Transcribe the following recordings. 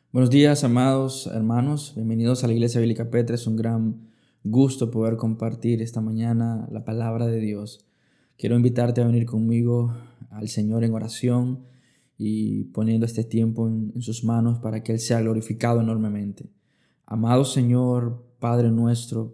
Buenos días, amados hermanos. Bienvenidos a la Iglesia Bíblica Petra. Es un gran gusto poder compartir esta mañana la palabra de Dios. Quiero invitarte a venir conmigo al Señor en oración y poniendo este tiempo en sus manos para que Él sea glorificado enormemente. Amado Señor, Padre nuestro,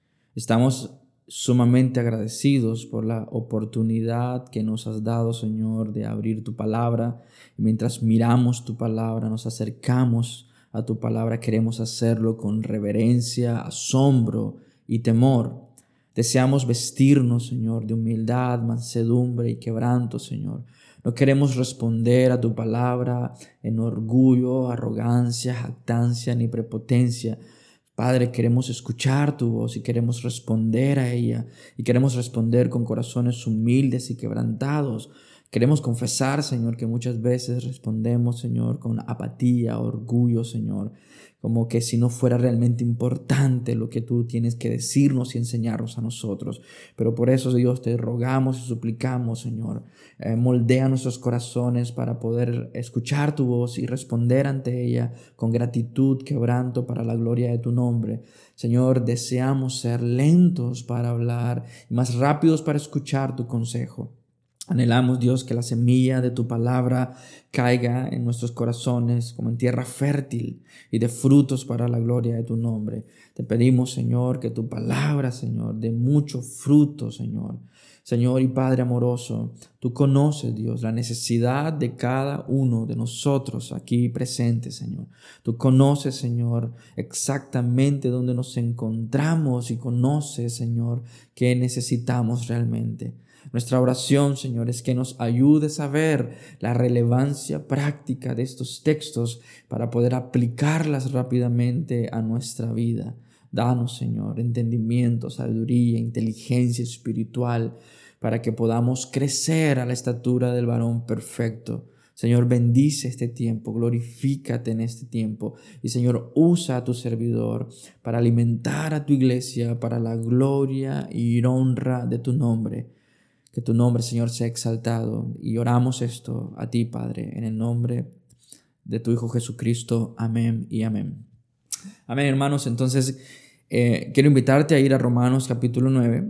estamos sumamente agradecidos por la oportunidad que nos has dado, Señor, de abrir tu palabra. Y mientras miramos tu palabra, nos acercamos a tu palabra, queremos hacerlo con reverencia, asombro y temor. Deseamos vestirnos, Señor, de humildad, mansedumbre y quebranto, Señor. No queremos responder a tu palabra en orgullo, arrogancia, jactancia ni prepotencia. Padre, queremos escuchar tu voz y queremos responder a ella, y queremos responder con corazones humildes y quebrantados. Queremos confesar, Señor, que muchas veces respondemos, Señor, con apatía, orgullo, Señor, como que si no fuera realmente importante lo que tú tienes que decirnos y enseñarnos a nosotros. Pero por eso, Dios, te rogamos y suplicamos, Señor, moldea nuestros corazones para poder escuchar tu voz y responder ante ella con gratitud, quebranto para la gloria de tu nombre. Señor, deseamos ser lentos para hablar y más rápidos para escuchar tu consejo. Anhelamos, Dios, que la semilla de tu palabra caiga en nuestros corazones como en tierra fértil y de frutos para la gloria de tu nombre. Te pedimos, Señor, que tu palabra, Señor, dé mucho fruto, Señor. Señor y Padre amoroso, tú conoces, Dios, la necesidad de cada uno de nosotros aquí presentes, Señor. Tú conoces, Señor, exactamente dónde nos encontramos y conoces, Señor, qué necesitamos realmente. Nuestra oración, Señor, es que nos ayudes a ver la relevancia práctica de estos textos para poder aplicarlas rápidamente a nuestra vida. Danos, Señor, entendimiento, sabiduría, inteligencia espiritual para que podamos crecer a la estatura del varón perfecto. Señor, bendice este tiempo, glorifícate en este tiempo y, Señor, usa a tu servidor para alimentar a tu iglesia para la gloria y honra de tu nombre. Que tu nombre, Señor, sea exaltado. Y oramos esto a ti, Padre, en el nombre de tu Hijo Jesucristo. Amén y amén. Amén, hermanos. Entonces, quiero invitarte a ir a Romanos capítulo 9.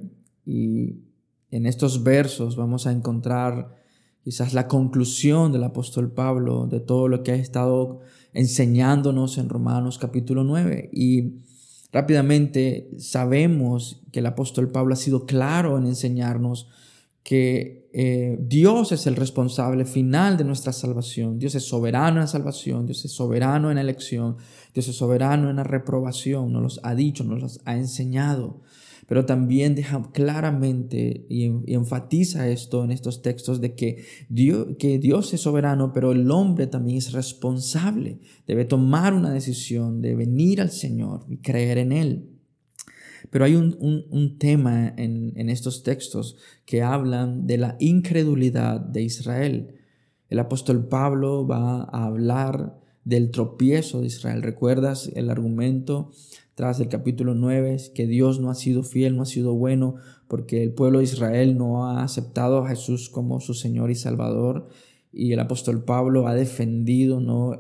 Y en estos versos vamos a encontrar quizás la conclusión del apóstol Pablo de todo lo que ha estado enseñándonos en Romanos capítulo 9. Y rápidamente sabemos que el apóstol Pablo ha sido claro en enseñarnos que Dios es el responsable final de nuestra salvación. Dios es soberano en la salvación, Dios es soberano en la elección, Dios es soberano en la reprobación. Nos los ha dicho, nos los ha enseñado. Pero también deja claramente y enfatiza esto en estos textos de que Dios es soberano, pero el hombre también es responsable. Debe tomar una decisión de venir al Señor y creer en Él. Pero hay un tema en estos textos que hablan de la incredulidad de Israel. El apóstol Pablo va a hablar del tropiezo de Israel. ¿Recuerdas el argumento tras el capítulo 9? Es que Dios no ha sido fiel, no ha sido bueno, porque el pueblo de Israel no ha aceptado a Jesús como su Señor y Salvador. Y el apóstol Pablo ha defendido, ¿no?,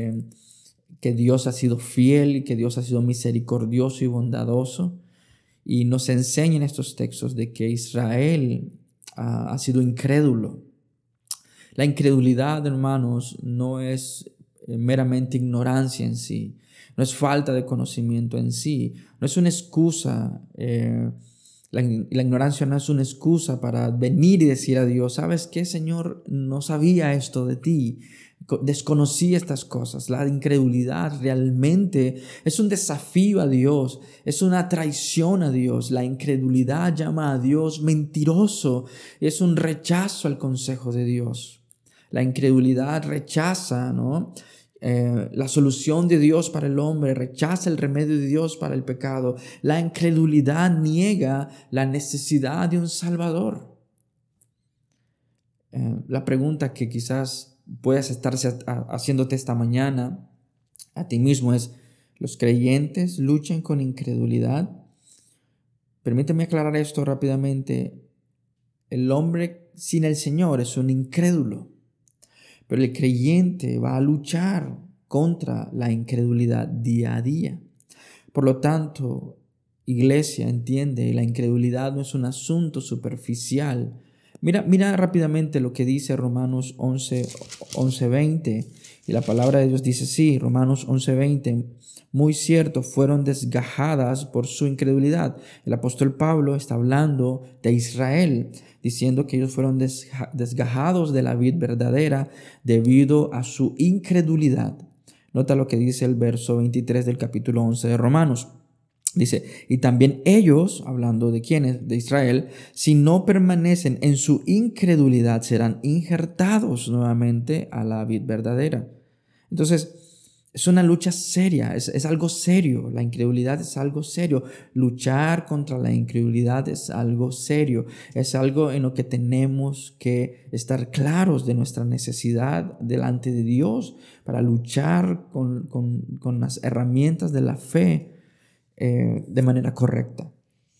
que Dios ha sido fiel y que Dios ha sido misericordioso y bondadoso. Y nos enseñan estos textos de que Israel ha sido incrédulo. La incredulidad, hermanos, no es meramente ignorancia en sí, no es falta de conocimiento en sí, no es una excusa. La ignorancia no es una excusa para venir y decir a Dios: ¿sabes qué, Señor? No sabía esto de ti, desconocí estas cosas. La incredulidad realmente es un desafío a Dios, es una traición a Dios. La incredulidad llama a Dios mentiroso, es un rechazo al consejo de Dios. La incredulidad rechaza, ¿no?, la solución de Dios para el hombre, rechaza el remedio de Dios para el pecado. La incredulidad niega la necesidad de un Salvador. La pregunta que quizás puedas estarse haciéndote esta mañana a ti mismo es: ¿los creyentes luchan con incredulidad? Permíteme aclarar esto rápidamente. El hombre sin el Señor es un incrédulo, pero el creyente va a luchar contra la incredulidad día a día. Por lo tanto, iglesia, entiende, la incredulidad no es un asunto superficial. Mira rápidamente lo que dice Romanos 11:20. Y la palabra de Dios dice así, Romanos 11:20. Muy cierto, fueron desgajadas por su incredulidad. El apóstol Pablo está hablando de Israel, diciendo que ellos fueron desgajados de la vid verdadera debido a su incredulidad. Nota lo que dice el verso 23 del capítulo 11 de Romanos. Dice, y también ellos, hablando de quiénes, de Israel, si no permanecen en su incredulidad, serán injertados nuevamente a la vid verdadera. Entonces, es una lucha seria, es algo serio. La incredulidad es algo serio. Luchar contra la incredulidad es algo serio. Es algo en lo que tenemos que estar claros de nuestra necesidad delante de Dios para luchar con las herramientas de la fe de manera correcta.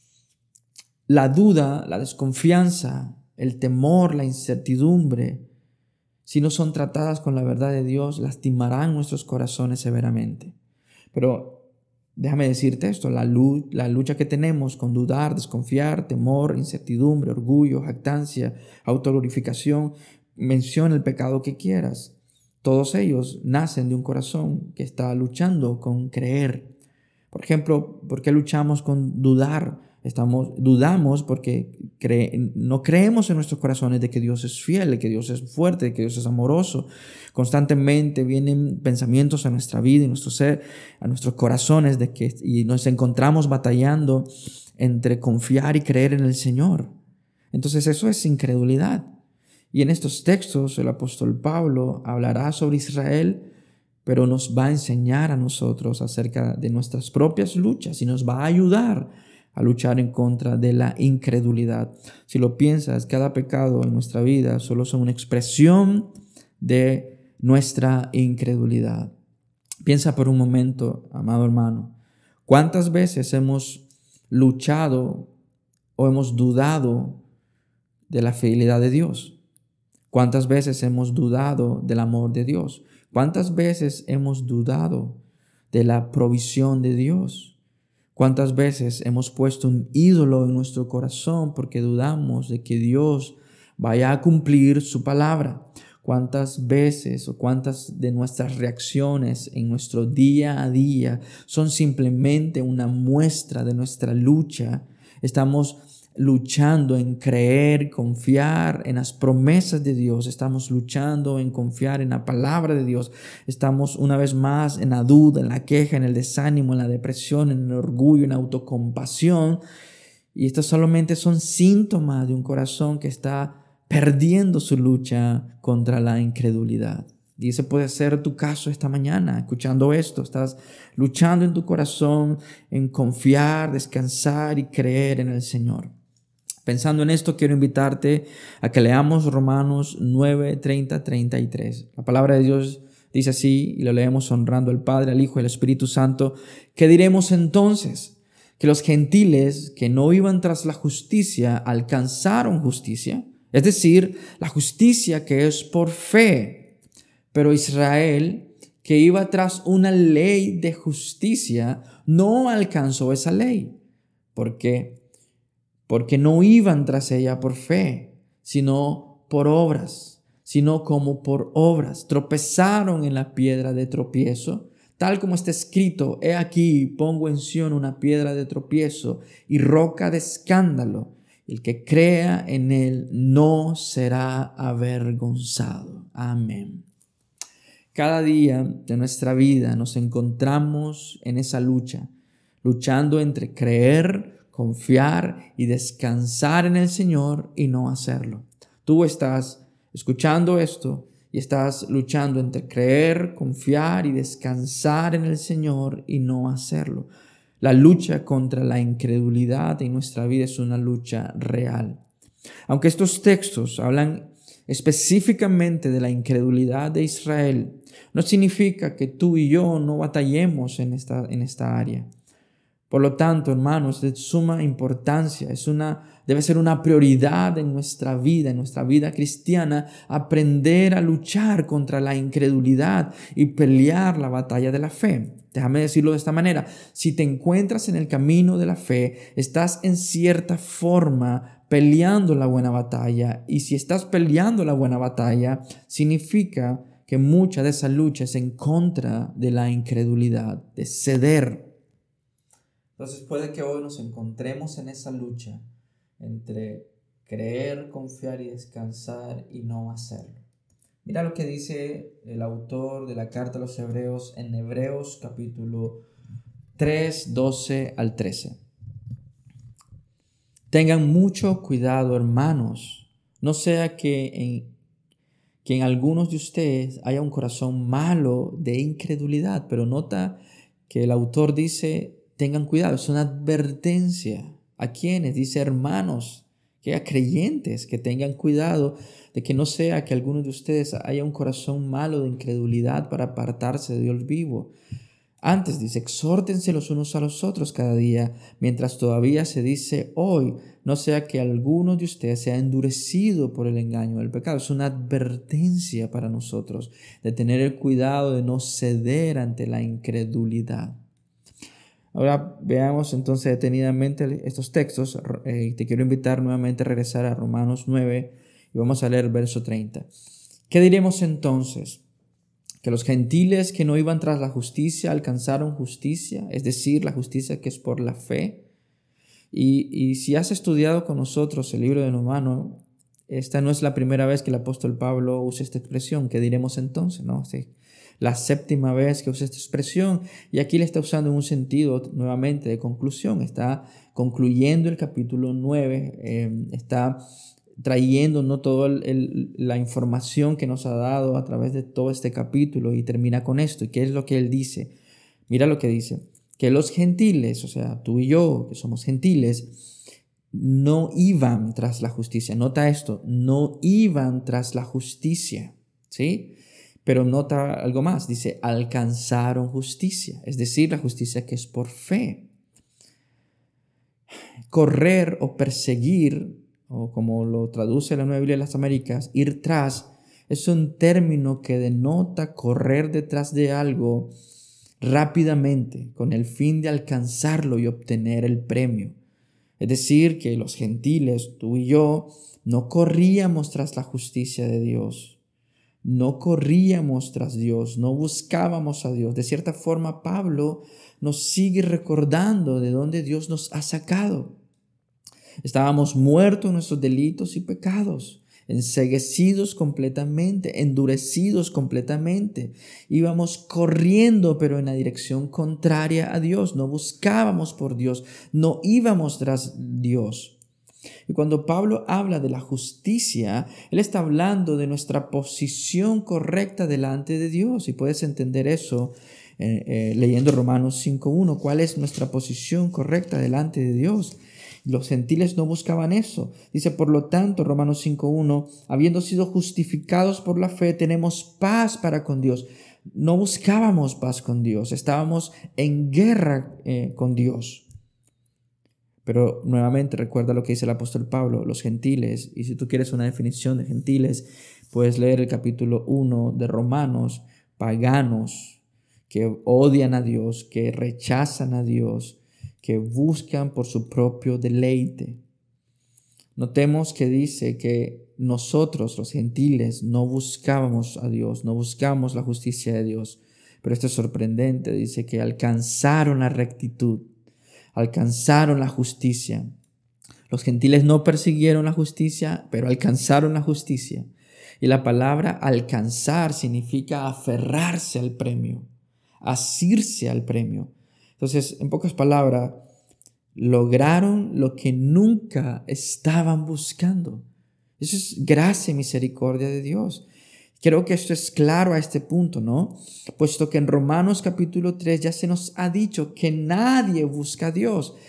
La duda, la desconfianza, el temor, la incertidumbre, si no son tratadas con la verdad de Dios, lastimarán nuestros corazones severamente. Pero déjame decirte esto, la lucha que tenemos con dudar, desconfiar, temor, incertidumbre, orgullo, jactancia, autoglorificación, menciona el pecado que quieras. Todos ellos nacen de un corazón que está luchando con creer. Por ejemplo, ¿por qué luchamos con dudar? Dudamos porque no creemos en nuestros corazones de que Dios es fiel, de que Dios es fuerte, de que Dios es amoroso. Constantemente vienen pensamientos a nuestra vida y nuestro ser, a nuestros corazones y nos encontramos batallando entre confiar y creer en el Señor. Entonces eso es incredulidad. Y en estos textos el apóstol Pablo hablará sobre Israel, pero nos va a enseñar a nosotros acerca de nuestras propias luchas y nos va a ayudar a luchar en contra de la incredulidad. Si lo piensas, cada pecado en nuestra vida solo son una expresión de nuestra incredulidad. Piensa por un momento, amado hermano, ¿cuántas veces hemos luchado o hemos dudado de la fidelidad de Dios? ¿Cuántas veces hemos dudado del amor de Dios? ¿Cuántas veces hemos dudado de la provisión de Dios? ¿Cuántas veces hemos puesto un ídolo en nuestro corazón porque dudamos de que Dios vaya a cumplir su palabra? ¿Cuántas veces o cuántas de nuestras reacciones en nuestro día a día son simplemente una muestra de nuestra lucha? Estamos luchando en creer, confiar en las promesas de Dios. Estamos luchando en confiar en la palabra de Dios. Estamos una vez más en la duda, en la queja, en el desánimo, en la depresión, en el orgullo, en la autocompasión. Y estos solamente son síntomas de un corazón que está perdiendo su lucha contra la incredulidad. Y ese puede ser tu caso esta mañana, escuchando esto. Estás luchando en tu corazón en confiar, descansar y creer en el Señor. Pensando en esto, quiero invitarte a que leamos Romanos 9, 30, 33. La palabra de Dios dice así, y lo leemos honrando al Padre, al Hijo y al Espíritu Santo. ¿Qué diremos entonces? ¿Que los gentiles que no iban tras la justicia alcanzaron justicia? Es decir, la justicia que es por fe. Pero Israel, que iba tras una ley de justicia, no alcanzó esa ley. ¿Por qué? Porque no iban tras ella por fe, sino por obras, sino como por obras. Tropezaron en la piedra de tropiezo, tal como está escrito, he aquí pongo en Sión una piedra de tropiezo y roca de escándalo. El que crea en él no será avergonzado. Amén. Cada día de nuestra vida nos encontramos en esa lucha, luchando entre creer, confiar y descansar en el Señor y no hacerlo. Tú estás escuchando esto y estás luchando entre creer, confiar y descansar en el Señor y no hacerlo. La lucha contra la incredulidad en nuestra vida es una lucha real. Aunque estos textos hablan específicamente de la incredulidad de Israel, no significa que tú y yo no batallemos en esta área. Por lo tanto, hermanos, es de suma importancia, debe ser una prioridad en nuestra vida cristiana, aprender a luchar contra la incredulidad y pelear la batalla de la fe. Déjame decirlo de esta manera: si te encuentras en el camino de la fe, estás en cierta forma peleando la buena batalla, y si estás peleando la buena batalla, significa que mucha de esa lucha es en contra de la incredulidad, de ceder. Entonces puede que hoy nos encontremos en esa lucha entre creer, confiar y descansar y no hacerlo. Mira lo que dice el autor de la carta a los Hebreos en Hebreos capítulo 3, 12 al 13. Tengan mucho cuidado, hermanos, no sea que en algunos de ustedes haya un corazón malo de incredulidad. Pero nota que el autor dice: tengan cuidado, es una advertencia. ¿A quiénes? Dice hermanos, que a creyentes, que tengan cuidado de que no sea que algunos de ustedes haya un corazón malo de incredulidad para apartarse de Dios vivo. Antes dice: exhórtense los unos a los otros cada día, mientras todavía se dice hoy, no sea que alguno de ustedes sea endurecido por el engaño del pecado. Es una advertencia para nosotros de tener el cuidado de no ceder ante la incredulidad. Ahora veamos entonces detenidamente estos textos. Te quiero invitar nuevamente a regresar a Romanos 9 y vamos a leer el verso 30. ¿Qué diremos entonces? ¿Que los gentiles que no iban tras la justicia alcanzaron justicia? Es decir, la justicia que es por la fe. Y si has estudiado con nosotros el libro de Romanos, esta no es la primera vez que el apóstol Pablo usa esta expresión. ¿Qué diremos entonces? ¿No? Sí. La séptima vez que usa esta expresión, y aquí la está usando en un sentido nuevamente de conclusión. Está concluyendo el capítulo 9, está trayendo no toda la información que nos ha dado a través de todo este capítulo, y termina con esto. ¿Y qué es lo que él dice? Mira lo que dice: que los gentiles, o sea, tú y yo, que somos gentiles, no iban tras la justicia. Nota esto: no iban tras la justicia, ¿sí? Pero nota algo más, dice: alcanzaron justicia, es decir, la justicia que es por fe. Correr o perseguir, o como lo traduce la Nueva Biblia de las Américas, ir tras, es un término que denota correr detrás de algo rápidamente con el fin de alcanzarlo y obtener el premio. Es decir, que los gentiles, tú y yo, no corríamos tras la justicia de Dios. No corríamos tras Dios, no buscábamos a Dios. De cierta forma, Pablo nos sigue recordando de dónde Dios nos ha sacado. Estábamos muertos en nuestros delitos y pecados, enceguecidos completamente, endurecidos completamente. Íbamos corriendo, pero en la dirección contraria a Dios. No buscábamos por Dios, no íbamos tras Dios. Y cuando Pablo habla de la justicia, él está hablando de nuestra posición correcta delante de Dios. Y puedes entender eso leyendo Romanos 5.1. ¿Cuál es nuestra posición correcta delante de Dios? Los gentiles no buscaban eso. Dice: por lo tanto, Romanos 5.1, habiendo sido justificados por la fe, tenemos paz para con Dios. No buscábamos paz con Dios, estábamos en guerra con Dios. Pero nuevamente recuerda lo que dice el apóstol Pablo: los gentiles. Y si tú quieres una definición de gentiles, puedes leer el capítulo 1 de Romanos. Paganos que odian a Dios, que rechazan a Dios, que buscan por su propio deleite. Notemos que dice que nosotros, los gentiles, no buscábamos a Dios, no buscamos la justicia de Dios. Pero esto es sorprendente: dice que alcanzaron la rectitud, alcanzaron la justicia. Los gentiles no persiguieron la justicia, pero alcanzaron la justicia. Y la palabra alcanzar significa aferrarse al premio, asirse al premio. Entonces, en pocas palabras, lograron lo que nunca estaban buscando. Eso es gracia y misericordia de Dios. Creo que esto es claro a este punto, ¿no? Puesto que en Romanos capítulo 3 ya se nos ha dicho que nadie busca a Dios.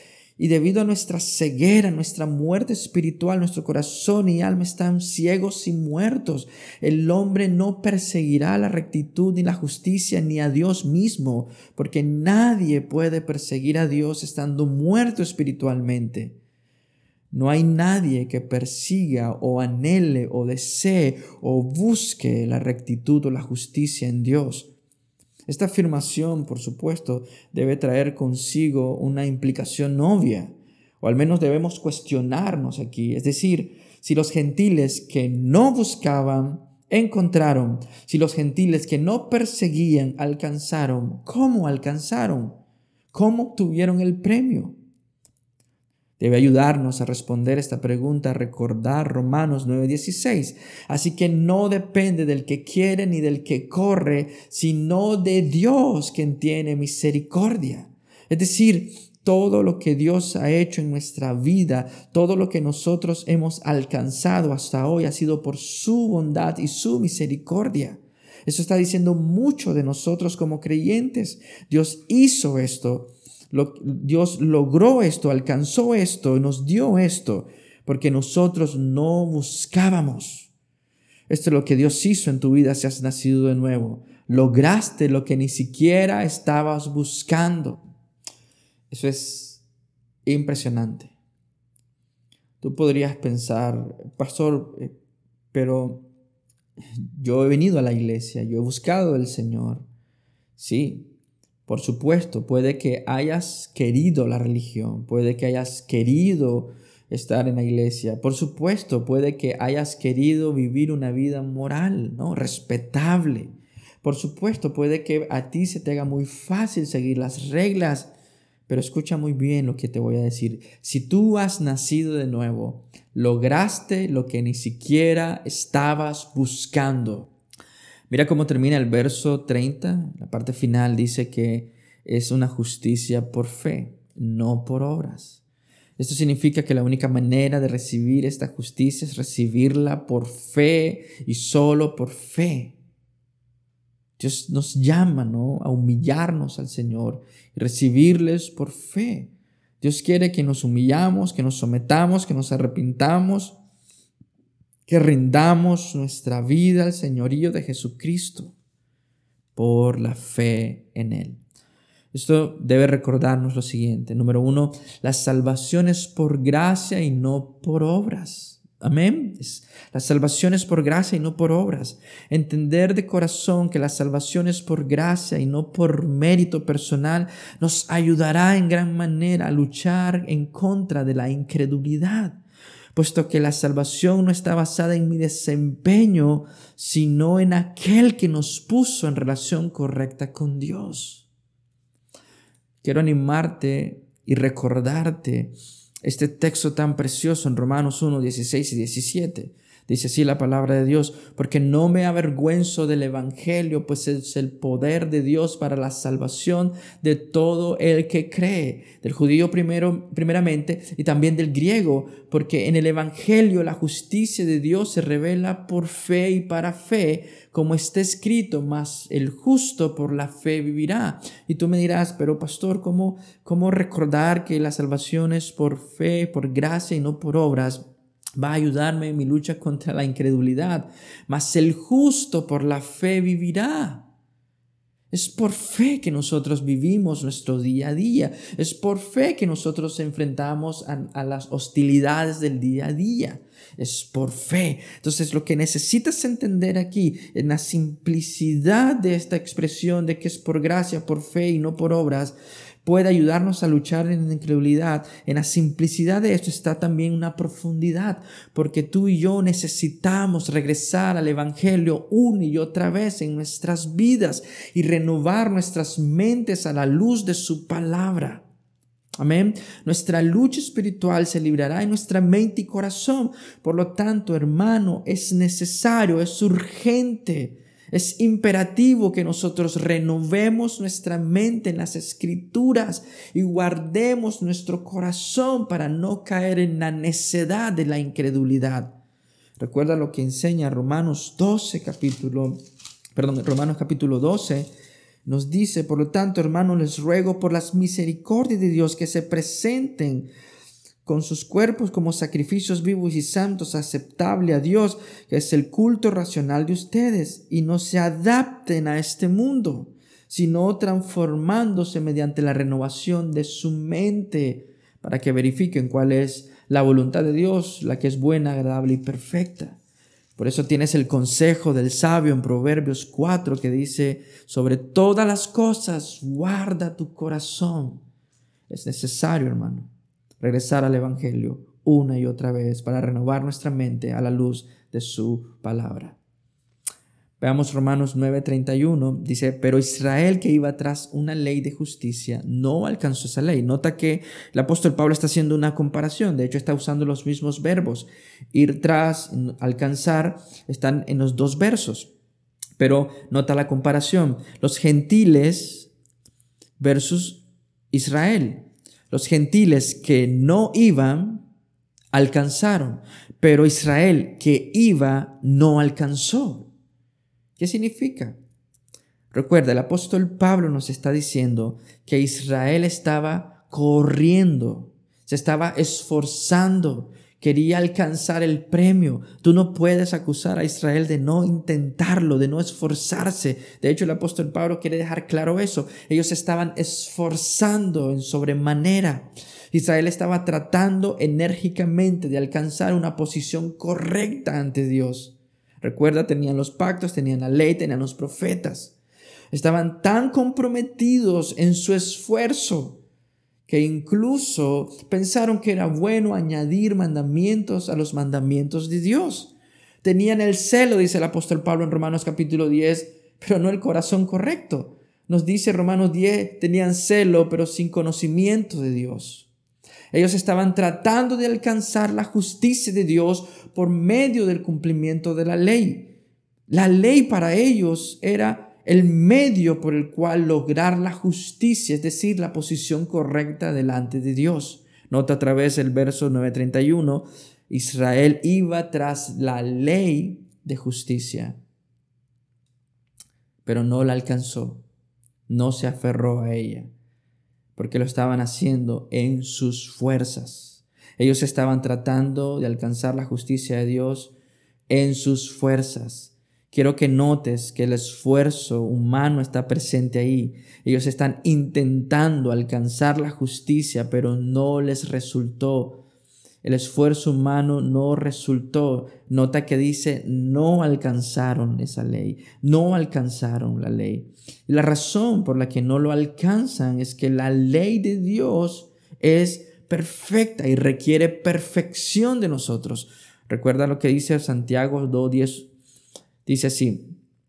Y debido a nuestra ceguera, nuestra muerte espiritual, nuestro corazón y alma están ciegos y muertos. El hombre no perseguirá la rectitud ni la justicia ni a Dios mismo, porque nadie puede perseguir a Dios estando muerto espiritualmente. No hay nadie que persiga o anhele o desee o busque la rectitud o la justicia en Dios. Esta afirmación, por supuesto, debe traer consigo una implicación obvia, o al menos debemos cuestionarnos aquí. Es decir, si los gentiles que no buscaban, encontraron; si los gentiles que no perseguían, alcanzaron, ¿cómo alcanzaron? ¿Cómo obtuvieron el premio? Debe ayudarnos a responder esta pregunta, a recordar Romanos 9:16. Así que no depende del que quiere ni del que corre, sino de Dios, quien tiene misericordia. Es decir, todo lo que Dios ha hecho en nuestra vida, todo lo que nosotros hemos alcanzado hasta hoy ha sido por su bondad y su misericordia. Eso está diciendo mucho de nosotros como creyentes. Dios hizo esto. Dios logró esto, alcanzó esto, nos dio esto, porque nosotros no buscábamos. Esto es lo que Dios hizo en tu vida si has nacido de nuevo. Lograste lo que ni siquiera estabas buscando. Eso es impresionante. Tú podrías pensar, pastor, pero yo he venido a la iglesia, yo he buscado al Señor. Sí. Por supuesto, puede que hayas querido la religión, puede que hayas querido estar en la iglesia. Por supuesto, puede que hayas querido vivir una vida moral, ¿no? Respetable. Por supuesto, puede que a ti se te haga muy fácil seguir las reglas, pero escucha muy bien lo que te voy a decir. Si tú has nacido de nuevo, lograste lo que ni siquiera estabas buscando. Mira cómo termina el verso 30, la parte final dice que es una justicia por fe, no por obras. Esto significa que la única manera de recibir esta justicia es recibirla por fe y solo por fe. Dios nos llama, ¿no?, a humillarnos al Señor y recibirles por fe. Dios quiere que nos humillamos, que nos sometamos, que nos arrepintamos, que rindamos nuestra vida al señorío de Jesucristo por la fe en Él. Esto debe recordarnos lo siguiente. Número 1, la salvación es por gracia y no por obras. Amén. La salvación es por gracia y no por obras. Entender de corazón que la salvación es por gracia y no por mérito personal nos ayudará en gran manera a luchar en contra de la incredulidad, puesto que la salvación no está basada en mi desempeño, sino en aquel que nos puso en relación correcta con Dios. Quiero animarte y recordarte este texto tan precioso en Romanos 1, 16 y 17. Dice así la palabra de Dios: porque no me avergüenzo del evangelio, pues es el poder de Dios para la salvación de todo el que cree, del judío primeramente y también del griego, porque en el evangelio la justicia de Dios se revela por fe y para fe, como está escrito: mas el justo por la fe vivirá. Y tú me dirás: pero pastor, ¿cómo recordar que la salvación es por fe, por gracia y no por obras? Va a ayudarme en mi lucha contra la incredulidad. Mas el justo por la fe vivirá. Es por fe que nosotros vivimos nuestro día a día. Es por fe que nosotros enfrentamos a las hostilidades del día a día. Es por fe. Entonces, lo que necesitas entender aquí, en la simplicidad de esta expresión de que es por gracia, por fe y no por obras, puede ayudarnos a luchar en la incredulidad. En la simplicidad de esto está también una profundidad, porque tú y yo necesitamos regresar al evangelio una y otra vez en nuestras vidas y renovar nuestras mentes a la luz de su palabra. Amén. Nuestra lucha espiritual se librará en nuestra mente y corazón. Por lo tanto, hermano, es necesario, es urgente, es imperativo que nosotros renovemos nuestra mente en las Escrituras y guardemos nuestro corazón para no caer en la necedad de la incredulidad. Recuerda lo que enseña Romanos capítulo 12, Nos dice, por lo tanto, hermanos, les ruego por las misericordias de Dios que se presenten con sus cuerpos como sacrificios vivos y santos, aceptable a Dios, que es el culto racional de ustedes, y no se adapten a este mundo, sino transformándose mediante la renovación de su mente, para que verifiquen cuál es la voluntad de Dios, la que es buena, agradable y perfecta. Por eso tienes el consejo del sabio en Proverbios 4 que dice, sobre todas las cosas guarda tu corazón. Es necesario, hermano, regresar al Evangelio una y otra vez para renovar nuestra mente a la luz de su palabra. Veamos Romanos 9:31, dice, pero Israel, que iba tras una ley de justicia, no alcanzó esa ley. Nota que el apóstol Pablo está haciendo una comparación, de hecho está usando los mismos verbos. Ir tras, alcanzar, están en los dos versos, pero nota la comparación. Los gentiles versus Israel. Los gentiles que no iban, alcanzaron, pero Israel que iba, no alcanzó. ¿Qué significa? Recuerda, el apóstol Pablo nos está diciendo que Israel estaba corriendo, se estaba esforzando, quería alcanzar el premio. Tú no puedes acusar a Israel de no intentarlo, de no esforzarse. De hecho, el apóstol Pablo quiere dejar claro eso. Ellos estaban esforzando en sobremanera. Israel estaba tratando enérgicamente de alcanzar una posición correcta ante Dios. Recuerda, tenían los pactos, tenían la ley, tenían los profetas. Estaban tan comprometidos en su esfuerzo que incluso pensaron que era bueno añadir mandamientos a los mandamientos de Dios. Tenían el celo, dice el apóstol Pablo en Romanos capítulo 10, pero no el corazón correcto. Nos dice Romanos 10, tenían celo, pero sin conocimiento de Dios. Ellos estaban tratando de alcanzar la justicia de Dios por medio del cumplimiento de la ley. La ley para ellos era el medio por el cual lograr la justicia, es decir, la posición correcta delante de Dios. Nota a través del verso 9:31, Israel iba tras la ley de justicia, pero no la alcanzó, no se aferró a ella, porque lo estaban haciendo en sus fuerzas. Ellos estaban tratando de alcanzar la justicia de Dios en sus fuerzas. Quiero que notes que el esfuerzo humano está presente ahí. Ellos están intentando alcanzar la justicia, pero no les resultó. El esfuerzo humano no resultó. Nota que dice, no alcanzaron esa ley, no alcanzaron la ley. Y la razón por la que no lo alcanzan es que la ley de Dios es perfecta y requiere perfección de nosotros. Recuerda lo que dice Santiago 2:10. Dice así,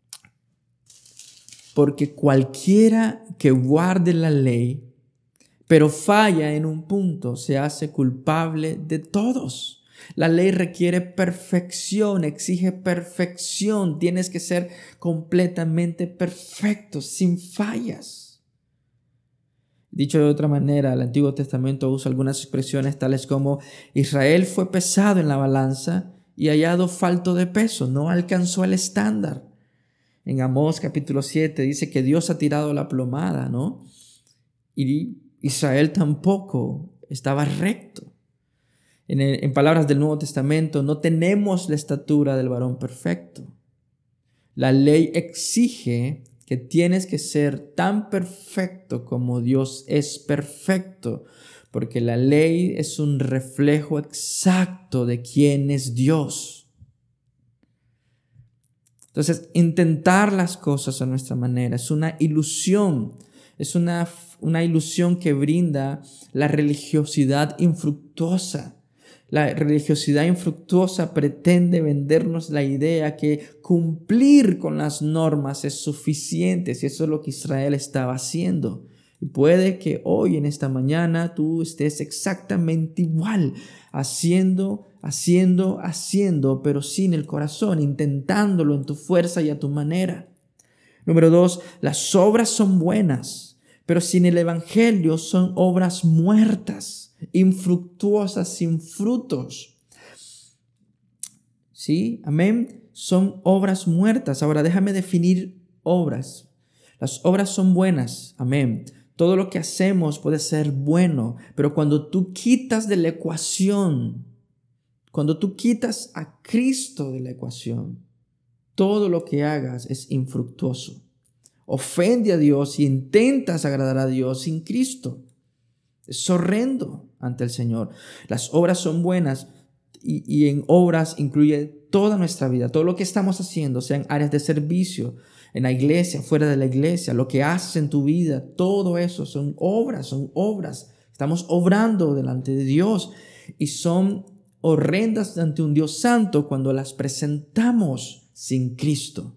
porque cualquiera que guarde la ley, pero falla en un punto, se hace culpable de todos. La ley requiere perfección, exige perfección. Tienes que ser completamente perfecto, sin fallas. Dicho de otra manera, el Antiguo Testamento usa algunas expresiones tales como Israel fue pesado en la balanza y hallado falto de peso, no alcanzó el estándar. En Amós capítulo 7 dice que Dios ha tirado la plomada, ¿no? Y Israel tampoco estaba recto. En palabras del Nuevo Testamento, no tenemos la estatura del varón perfecto. La ley exige que tienes que ser tan perfecto como Dios es perfecto, porque la ley es un reflejo exacto de quién es Dios. Entonces, intentar las cosas a nuestra manera es una ilusión, es una ilusión que brinda la religiosidad infructuosa. La religiosidad infructuosa pretende vendernos la idea que cumplir con las normas es suficiente, si eso es lo que Israel estaba haciendo. Y puede que hoy en esta mañana tú estés exactamente igual, haciendo, pero sin el corazón, intentándolo en tu fuerza y a tu manera. Número 2, las obras son buenas, pero sin el evangelio son obras muertas, infructuosas, sin frutos. ¿Sí? Amén. Son obras muertas. Ahora déjame definir obras. Las obras son buenas, amén. Todo lo que hacemos puede ser bueno, pero cuando tú quitas de la ecuación, cuando tú quitas a Cristo de la ecuación, todo lo que hagas es infructuoso. Ofende a Dios y intentas agradar a Dios sin Cristo. Es horrendo ante el Señor. Las obras son buenas y en obras incluye toda nuestra vida, todo lo que estamos haciendo, sean áreas de servicio, en la iglesia, fuera de la iglesia, lo que haces en tu vida, todo eso son obras, Estamos obrando delante de Dios y son horrendas ante un Dios santo cuando las presentamos sin Cristo.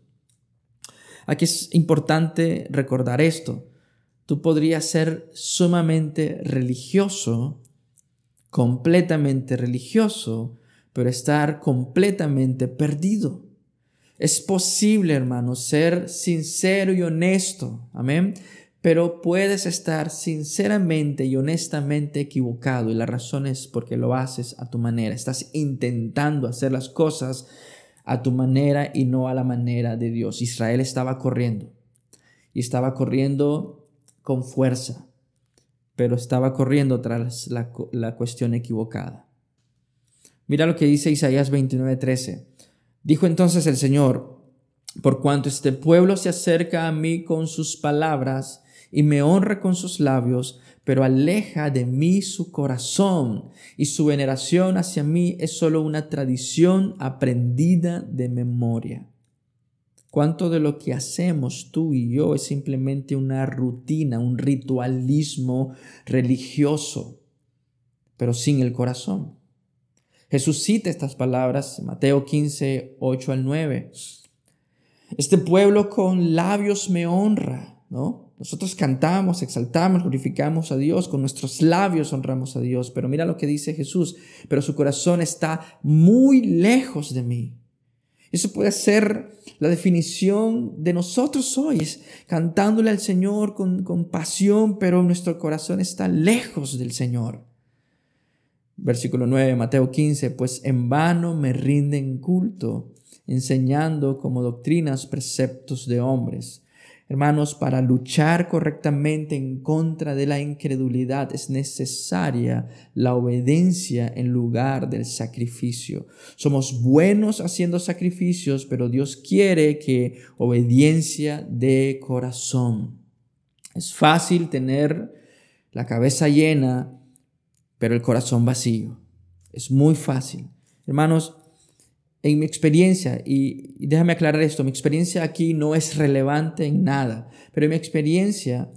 Aquí es importante recordar esto. Tú podrías ser sumamente religioso, completamente religioso, pero estar completamente perdido. Es posible, hermano, ser sincero y honesto, amén, pero puedes estar sinceramente y honestamente equivocado, y la razón es porque lo haces a tu manera. Estás intentando hacer las cosas a tu manera y no a la manera de Dios. Israel estaba corriendo y estaba corriendo con fuerza, pero estaba corriendo tras la cuestión equivocada. Mira lo que dice Isaías 29:13. Dijo entonces el Señor: por cuanto este pueblo se acerca a mí con sus palabras y me honra con sus labios, pero aleja de mí su corazón, y su veneración hacia mí es solo una tradición aprendida de memoria. ¿Cuánto de lo que hacemos tú y yo es simplemente una rutina, un ritualismo religioso, pero sin el corazón? Jesús cita estas palabras en Mateo 15, 8 al 9. Este pueblo con labios me honra, ¿no? Nosotros cantamos, exaltamos, glorificamos a Dios, con nuestros labios honramos a Dios, pero mira lo que dice Jesús: pero su corazón está muy lejos de mí. Eso puede ser la definición de nosotros hoy, es cantándole al Señor con pasión, pero nuestro corazón está lejos del Señor. Versículo 9, Mateo 15, pues en vano me rinden culto, enseñando como doctrinas preceptos de hombres. Hermanos, para luchar correctamente en contra de la incredulidad es necesaria la obediencia en lugar del sacrificio. Somos buenos haciendo sacrificios, pero Dios quiere que obediencia de corazón. Es fácil tener la cabeza llena, pero el corazón vacío. Es muy fácil. Hermanos, en mi experiencia, y déjame aclarar esto, mi experiencia aquí no es relevante en nada, pero en mi experiencia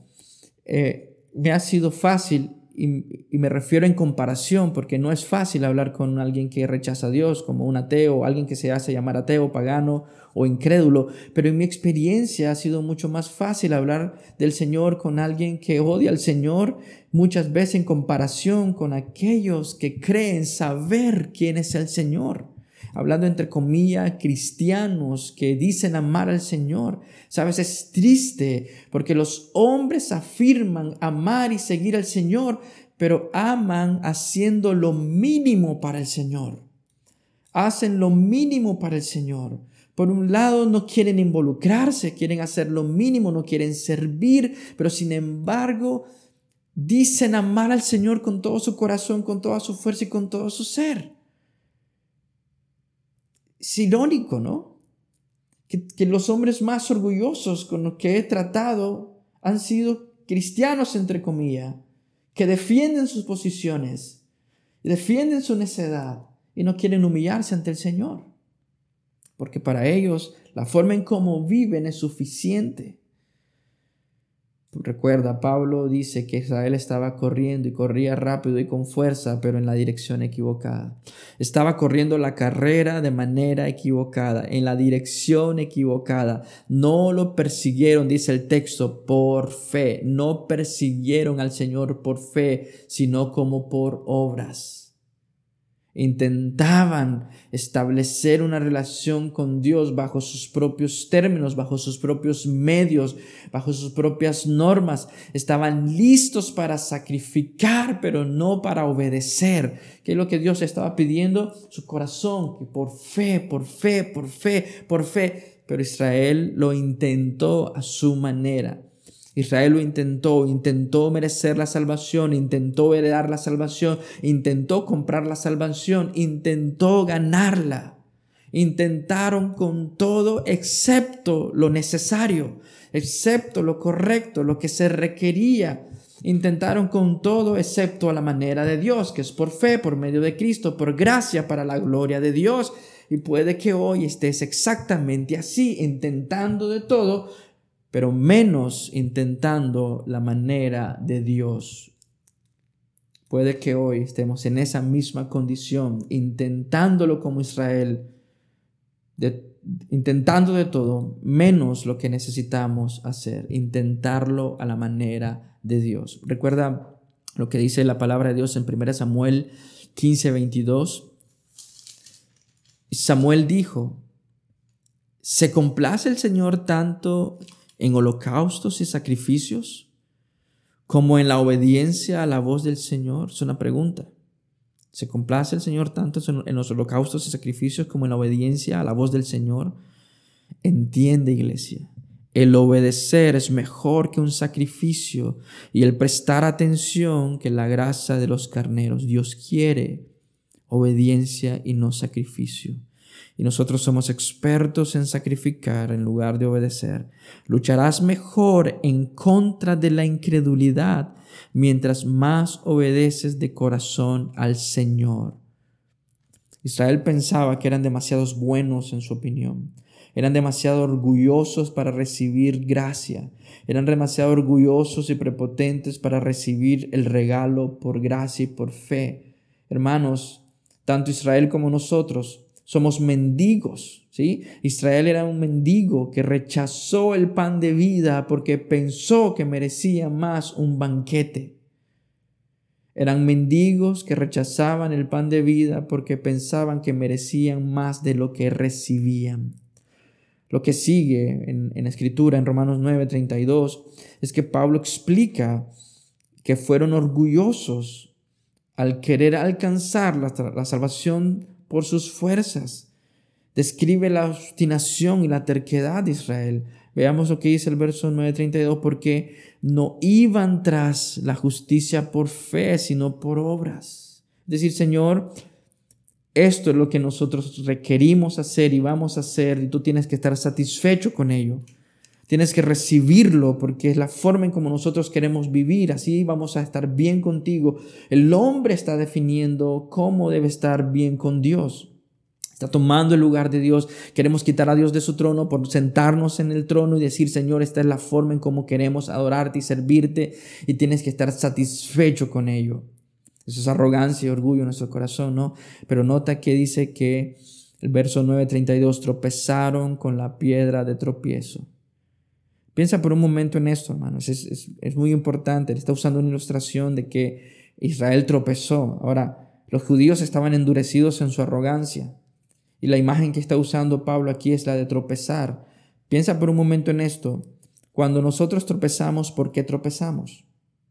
me ha sido fácil, y me refiero en comparación, porque no es fácil hablar con alguien que rechaza a Dios, como un ateo, o alguien que se hace llamar ateo, pagano o incrédulo, pero en mi experiencia ha sido mucho más fácil hablar del Señor con alguien que odia al Señor, muchas veces en comparación con aquellos que creen saber quién es el Señor. Hablando entre comillas, cristianos que dicen amar al Señor. Sabes, es triste porque los hombres afirman amar y seguir al Señor, pero aman haciendo lo mínimo para el Señor. Hacen lo mínimo para el Señor. Por un lado, no quieren involucrarse, quieren hacer lo mínimo, no quieren servir, pero sin embargo, dicen amar al Señor con todo su corazón, con toda su fuerza y con todo su ser. Es irónico, ¿no? Que los hombres más orgullosos con los que he tratado han sido cristianos, entre comillas, que defienden sus posiciones, defienden su necedad y no quieren humillarse ante el Señor. Porque para ellos la forma en cómo viven es suficiente. Recuerda, Pablo dice que Israel estaba corriendo y corría rápido y con fuerza, pero en la dirección equivocada. Estaba corriendo la carrera de manera equivocada, en la dirección equivocada. No lo persiguieron, dice el texto, por fe. No persiguieron al Señor por fe, sino como por obras. Intentaban establecer una relación con Dios bajo sus propios términos, bajo sus propios medios, bajo sus propias normas. Estaban listos para sacrificar, pero no para obedecer. ¿Qué es lo que Dios estaba pidiendo? Su corazón, que por fe, pero Israel lo intentó a su manera. Israel lo intentó merecer la salvación, intentó heredar la salvación, intentó comprar la salvación, intentó ganarla. Intentaron con todo excepto lo necesario, excepto lo correcto, lo que se requería. Intentaron con todo excepto a la manera de Dios, que es por fe, por medio de Cristo, por gracia, para la gloria de Dios. Y puede que hoy estés exactamente así, intentando de todo, pero menos intentando la manera de Dios. Puede que hoy estemos en esa misma condición, intentándolo como Israel, intentando de todo, menos lo que necesitamos hacer, intentarlo a la manera de Dios. Recuerda lo que dice la palabra de Dios en 1 Samuel 15:22. Samuel dijo: ¿se complace el Señor tanto en holocaustos y sacrificios como en la obediencia a la voz del Señor? Es una pregunta. ¿Se complace el Señor tanto en los holocaustos y sacrificios como en la obediencia a la voz del Señor? Entiende, iglesia, el obedecer es mejor que un sacrificio y el prestar atención que la grasa de los carneros. Dios quiere obediencia y no sacrificio. Y nosotros somos expertos en sacrificar en lugar de obedecer. Lucharás mejor en contra de la incredulidad mientras más obedeces de corazón al Señor. Israel pensaba que eran demasiados buenos en su opinión. Eran demasiado orgullosos para recibir gracia. Eran demasiado orgullosos y prepotentes para recibir el regalo por gracia y por fe. Hermanos, tanto Israel como nosotros somos mendigos, ¿sí? Israel era un mendigo que rechazó el pan de vida porque pensó que merecía más un banquete. Eran mendigos que rechazaban el pan de vida porque pensaban que merecían más de lo que recibían. Lo que sigue en Escritura, en Romanos 9:32, es que Pablo explica que fueron orgullosos al querer alcanzar la salvación por sus fuerzas. Describe la obstinación y la terquedad de Israel. Veamos lo que dice el verso 9:32, porque no iban tras la justicia por fe, sino por obras. Es decir, Señor, esto es lo que nosotros requerimos hacer y vamos a hacer, y tú tienes que estar satisfecho con ello. Tienes que recibirlo porque es la forma en como nosotros queremos vivir. Así vamos a estar bien contigo. El hombre está definiendo cómo debe estar bien con Dios. Está tomando el lugar de Dios. Queremos quitar a Dios de su trono por sentarnos en el trono y decir: Señor, esta es la forma en cómo queremos adorarte y servirte, y tienes que estar satisfecho con ello. Eso es arrogancia y orgullo en nuestro corazón, ¿no? Pero nota que dice que el verso 9:32, tropezaron con la piedra de tropiezo. Piensa por un momento en esto, hermanos. Es muy importante. Él está usando una ilustración de que Israel tropezó. Ahora, los judíos estaban endurecidos en su arrogancia. Y la imagen que está usando Pablo aquí es la de tropezar. Piensa por un momento en esto. Cuando nosotros tropezamos, ¿por qué tropezamos?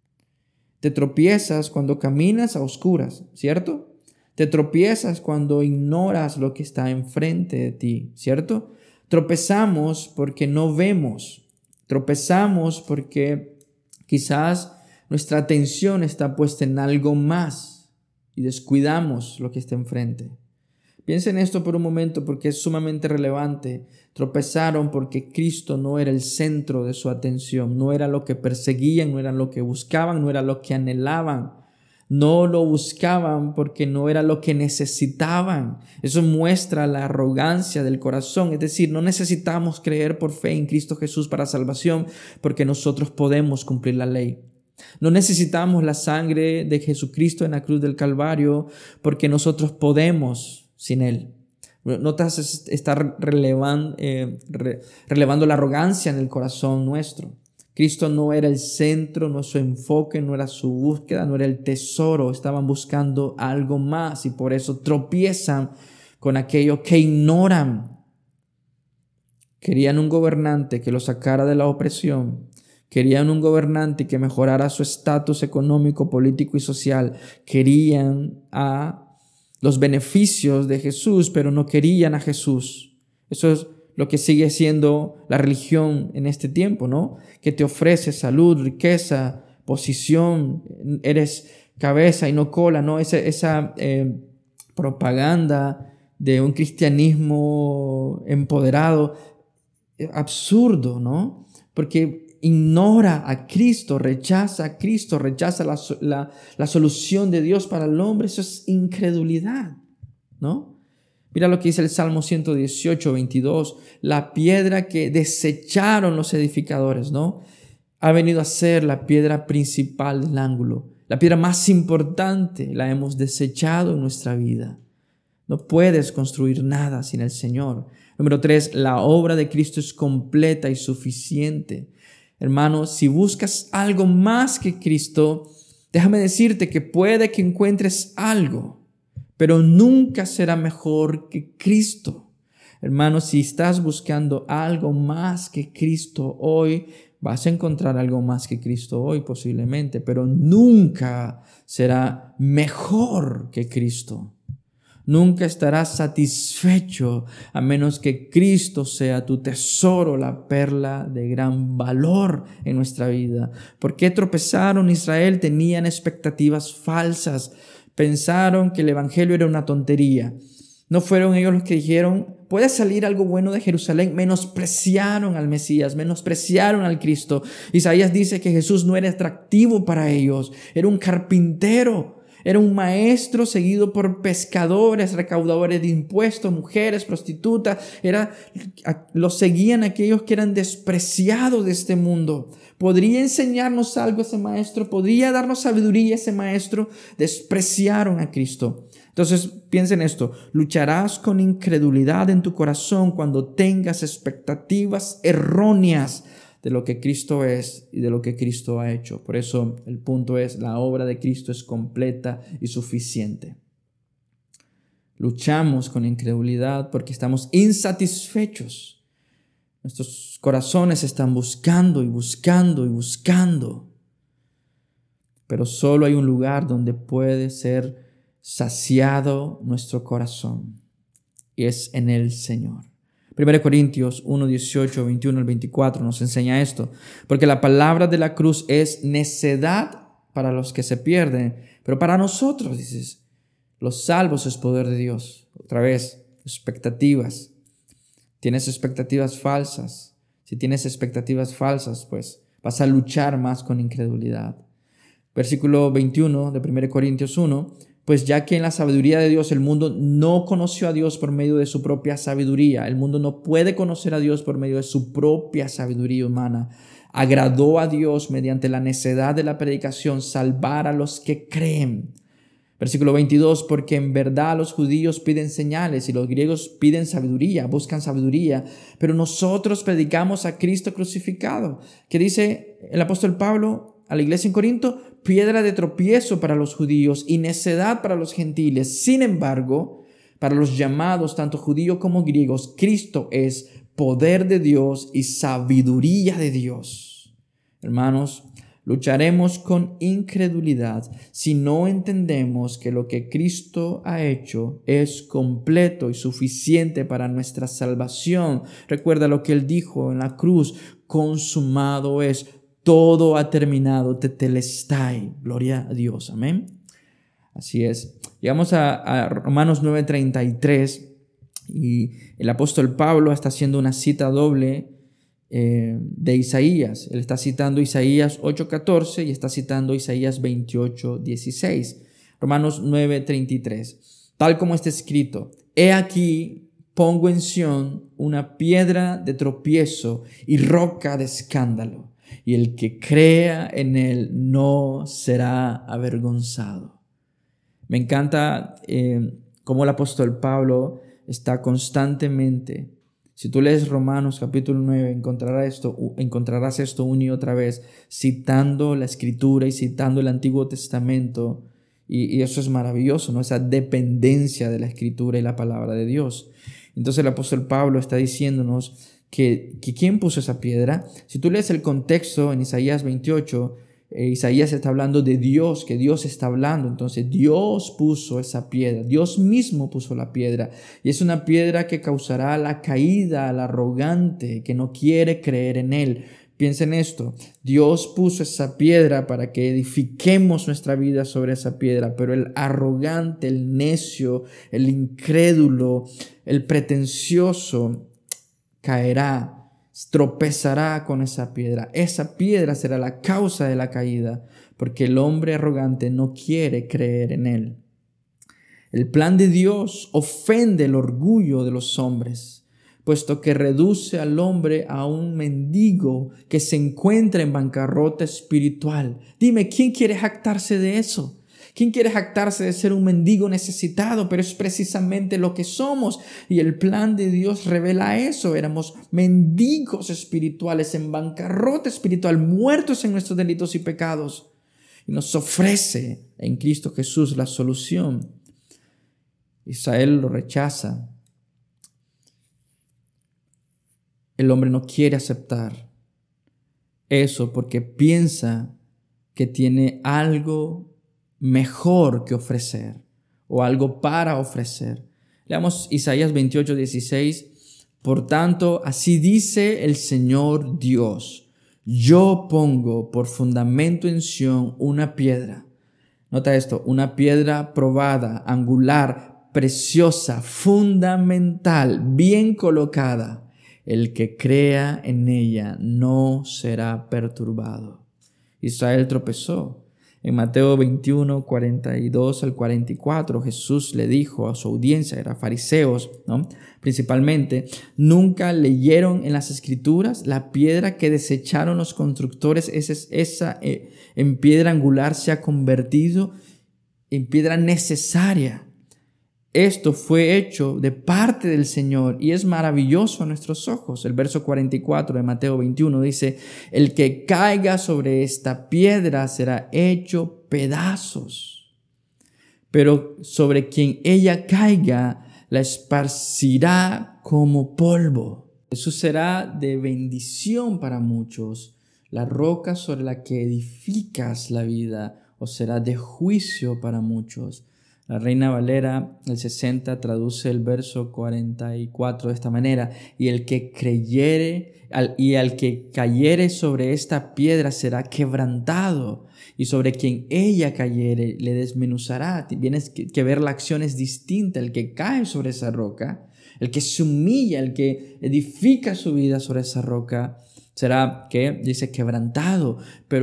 Te tropiezas cuando caminas a oscuras, ¿cierto? Te tropiezas cuando ignoras lo que está enfrente de ti, ¿cierto? Tropezamos porque no vemos. Tropezamos porque quizás nuestra atención está puesta en algo más y descuidamos lo que está enfrente. Piensa en esto por un momento porque es sumamente relevante. Tropezaron porque Cristo no era el centro de su atención, no era lo que perseguían, no era lo que buscaban, no era lo que anhelaban. No lo buscaban porque no era lo que necesitaban. Eso muestra la arrogancia del corazón. Es decir, no necesitamos creer por fe en Cristo Jesús para salvación porque nosotros podemos cumplir la ley. No necesitamos la sangre de Jesucristo en la cruz del Calvario porque nosotros podemos sin Él. Notas estar relevando la arrogancia en el corazón nuestro. Cristo no era el centro, no su enfoque, no era su búsqueda, no era el tesoro. Estaban buscando algo más y por eso tropiezan con aquello que ignoran. Querían un gobernante que los sacara de la opresión. Querían un gobernante que mejorara su estatus económico, político y social. Querían los beneficios de Jesús, pero no querían a Jesús. Eso es lo que sigue siendo la religión en este tiempo, ¿no? Que te ofrece salud, riqueza, posición, eres cabeza y no cola, ¿no? Esa propaganda de un cristianismo empoderado, absurdo, ¿no? Porque ignora a Cristo, rechaza la solución de Dios para el hombre. Eso es incredulidad, ¿no? Mira lo que dice el Salmo 118, 22. La piedra que desecharon los edificadores, ¿no? Ha venido a ser la piedra principal del ángulo. La piedra más importante la hemos desechado en nuestra vida. No puedes construir nada sin el Señor. Número 3, la obra de Cristo es completa y suficiente. Hermano, si buscas algo más que Cristo, déjame decirte que puede que encuentres algo, pero nunca será mejor que Cristo. Hermano, si estás buscando algo más que Cristo hoy, vas a encontrar algo más que Cristo hoy posiblemente, pero nunca será mejor que Cristo. Nunca estarás satisfecho a menos que Cristo sea tu tesoro, la perla de gran valor en nuestra vida. ¿Por qué tropezaron Israel? Tenían expectativas falsas. Pensaron que el evangelio era una tontería. No fueron ellos los que dijeron, puede salir algo bueno de Jerusalén. Menospreciaron al Mesías, menospreciaron al Cristo. Isaías dice que Jesús no era atractivo para ellos. Era un carpintero. Era un maestro seguido por pescadores, recaudadores de impuestos, mujeres, prostitutas. Lo seguían aquellos que eran despreciados de este mundo. ¿Podría enseñarnos algo ese maestro? ¿Podría darnos sabiduría ese maestro? Despreciaron a Cristo. Entonces piensa en esto. Lucharás con incredulidad en tu corazón cuando tengas expectativas erróneas de lo que Cristo es y de lo que Cristo ha hecho. Por eso el punto es, la obra de Cristo es completa y suficiente. Luchamos con incredulidad porque estamos insatisfechos. Nuestros corazones están buscando y buscando y buscando. Pero solo hay un lugar donde puede ser saciado nuestro corazón, y es en el Señor. 1 Corintios 1, 18, 21 al 24 nos enseña esto. Porque la palabra de la cruz es necedad para los que se pierden, pero para nosotros, dices, los salvos es poder de Dios. Otra vez, expectativas. Tienes expectativas falsas. Si tienes expectativas falsas, pues vas a luchar más con incredulidad. Versículo 21 de 1 Corintios 1. Pues ya que en la sabiduría de Dios el mundo no conoció a Dios por medio de su propia sabiduría. El mundo no puede conocer a Dios por medio de su propia sabiduría humana. Agradó a Dios mediante la necedad de la predicación salvar a los que creen. Versículo 22, porque en verdad los judíos piden señales y los griegos piden sabiduría, buscan sabiduría. Pero nosotros predicamos a Cristo crucificado. ¿Qué dice el apóstol Pablo a la iglesia en Corinto? Piedra de tropiezo para los judíos y necedad para los gentiles. Sin embargo, para los llamados, tanto judíos como griegos, Cristo es poder de Dios y sabiduría de Dios. Hermanos, lucharemos con incredulidad si no entendemos que lo que Cristo ha hecho es completo y suficiente para nuestra salvación. Recuerda lo que Él dijo en la cruz: consumado es. Todo ha terminado, tetelestai. Gloria a Dios, amén. Así es. Llegamos a Romanos 9:33 y el apóstol Pablo está haciendo una cita doble de Isaías. Él está citando Isaías 8:14 y está citando Isaías 28:16. Romanos 9:33. Tal como está escrito: He aquí, pongo en Sión una piedra de tropiezo y roca de escándalo. Y el que crea en él no será avergonzado. Me encanta cómo el apóstol Pablo está constantemente. Si tú lees Romanos capítulo 9, encontrarás esto una y otra vez, citando la Escritura y citando el Antiguo Testamento. Y eso es maravilloso, ¿no? Esa dependencia de la Escritura y la palabra de Dios. Entonces el apóstol Pablo está diciéndonos que ¿quién puso esa piedra? Si tú lees el contexto en Isaías 28, Isaías está hablando de Dios, que Dios está hablando. Entonces Dios puso esa piedra, Dios mismo puso la piedra. Y es una piedra que causará la caída al arrogante que no quiere creer en Él. Piensen esto, Dios puso esa piedra para que edifiquemos nuestra vida sobre esa piedra, pero el arrogante, el necio, el incrédulo, el pretencioso caerá, tropezará con esa piedra. Esa piedra será la causa de la caída, porque el hombre arrogante no quiere creer en Él. El plan de Dios ofende el orgullo de los hombres, puesto que reduce al hombre a un mendigo que se encuentra en bancarrota espiritual. Dime, ¿quién quiere jactarse de eso? ¿Quién quiere jactarse de ser un mendigo necesitado? Pero es precisamente lo que somos. Y el plan de Dios revela eso. Éramos mendigos espirituales, en bancarrota espiritual, muertos en nuestros delitos y pecados. Y nos ofrece en Cristo Jesús la solución. Israel lo rechaza. El hombre no quiere aceptar eso porque piensa que tiene algo mejor que ofrecer o algo para ofrecer. Leamos Isaías 28:16. Por tanto, así dice el Señor Dios: yo pongo por fundamento en Sión una piedra. Nota esto, una piedra probada, angular, preciosa, fundamental, bien colocada. El que crea en ella no será perturbado. Israel tropezó. En Mateo 21, 42 al 44, Jesús le dijo a su audiencia, eran fariseos, ¿no? Principalmente, ¿nunca leyeron en las Escrituras la piedra que desecharon los constructores? Esa en piedra angular se ha convertido en piedra necesaria. Esto fue hecho de parte del Señor y es maravilloso a nuestros ojos. El verso 44 de Mateo 21 dice: el que caiga sobre esta piedra será hecho pedazos, pero sobre quien ella caiga la esparcirá como polvo. Eso será de bendición para muchos. La roca sobre la que edificas la vida, o será de juicio para muchos. La Reina Valera, el 60, traduce el verso 44 de esta manera: y el que creyere y al que cayere sobre esta piedra será quebrantado, y sobre quien ella cayere le desmenuzará. Tienes que ver la acción es distinta. El que cae sobre esa roca, el que se humilla, el que edifica su vida sobre esa roca, será, que dice, quebrantado, pero